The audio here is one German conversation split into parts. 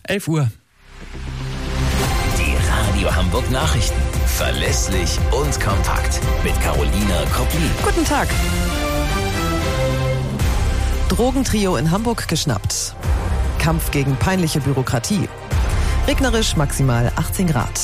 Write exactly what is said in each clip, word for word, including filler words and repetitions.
elf Uhr. Die Radio Hamburg Nachrichten. Verlässlich und kompakt. Mit Carolina Koplin. Guten Tag. Drogentrio in Hamburg geschnappt. Kampf gegen peinliche Bürokratie. Regnerisch maximal achtzehn Grad.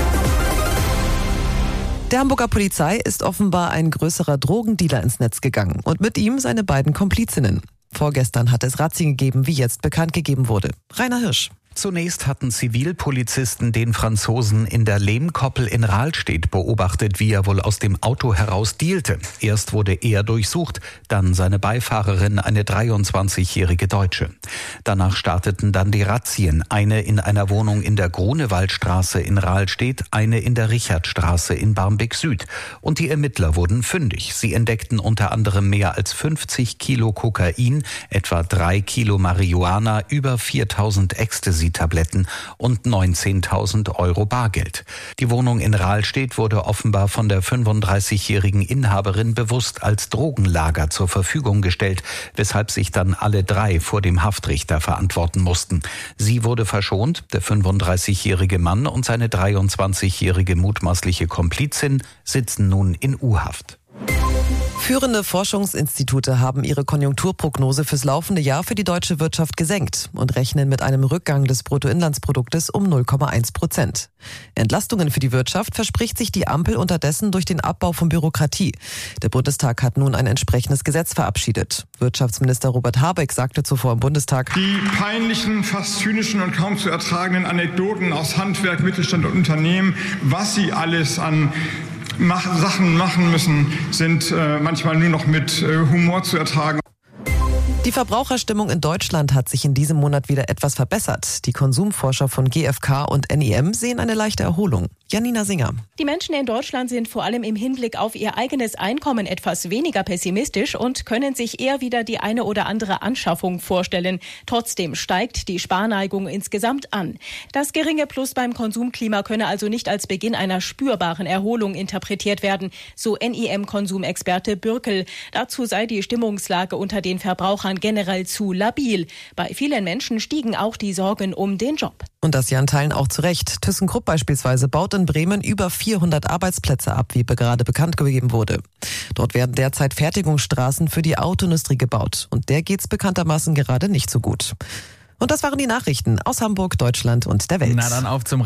Der Hamburger Polizei ist offenbar ein größerer Drogendealer ins Netz gegangen und mit ihm seine beiden Komplizinnen. Vorgestern hat es Razzien gegeben, wie jetzt bekannt gegeben wurde. Rainer Hirsch. Zunächst hatten Zivilpolizisten den Franzosen in der Lehmkoppel in Rahlstedt beobachtet, wie er wohl aus dem Auto heraus dealte. Erst wurde er durchsucht, dann seine Beifahrerin, eine dreiundzwanzigjährige Deutsche. Danach starteten dann die Razzien, eine in einer Wohnung in der Grunewaldstraße in Rahlstedt, eine in der Richardstraße in Barmbek Süd. Und die Ermittler wurden fündig. Sie entdeckten unter anderem mehr als fünfzig Kilo Kokain, etwa drei Kilo Marihuana, über viertausend Ecstasy Tabletten und neunzehntausend Euro Bargeld. Die Wohnung in Rahlstedt wurde offenbar von der fünfunddreißigjährigen Inhaberin bewusst als Drogenlager zur Verfügung gestellt, weshalb sich dann alle drei vor dem Haftrichter verantworten mussten. Sie wurde verschont, der fünfunddreißigjährige Mann und seine dreiundzwanzigjährige mutmaßliche Komplizin sitzen nun in U-Haft. Führende Forschungsinstitute haben ihre Konjunkturprognose fürs laufende Jahr für die deutsche Wirtschaft gesenkt und rechnen mit einem Rückgang des Bruttoinlandsproduktes um null Komma eins Prozent. Entlastungen für die Wirtschaft verspricht sich die Ampel unterdessen durch den Abbau von Bürokratie. Der Bundestag hat nun ein entsprechendes Gesetz verabschiedet. Wirtschaftsminister Robert Habeck sagte zuvor im Bundestag: Die peinlichen, fast zynischen und kaum zu ertragenden Anekdoten aus Handwerk, Mittelstand und Unternehmen, was sie alles an Mach, Sachen machen müssen, sind äh, manchmal nur noch mit äh, Humor zu ertragen. Die Verbraucherstimmung in Deutschland hat sich in diesem Monat wieder etwas verbessert. Die Konsumforscher von G F K und N I M sehen eine leichte Erholung. Janina Singer. Die Menschen in Deutschland sind vor allem im Hinblick auf ihr eigenes Einkommen etwas weniger pessimistisch und können sich eher wieder die eine oder andere Anschaffung vorstellen. Trotzdem steigt die Sparneigung insgesamt an. Das geringe Plus beim Konsumklima könne also nicht als Beginn einer spürbaren Erholung interpretiert werden, so N I M-Konsumexperte Bürkel. Dazu sei die Stimmungslage unter den Verbrauchern generell zu labil. Bei vielen Menschen stiegen auch die Sorgen um den Job. Und das ja in Teilen auch zu Recht. ThyssenKrupp beispielsweise baut in Bremen über vierhundert Arbeitsplätze ab, wie gerade bekannt gegeben wurde. Dort werden derzeit Fertigungsstraßen für die Autoindustrie gebaut. Und der geht's bekanntermaßen gerade nicht so gut. Und das waren die Nachrichten aus Hamburg, Deutschland und der Welt. Na dann auf zum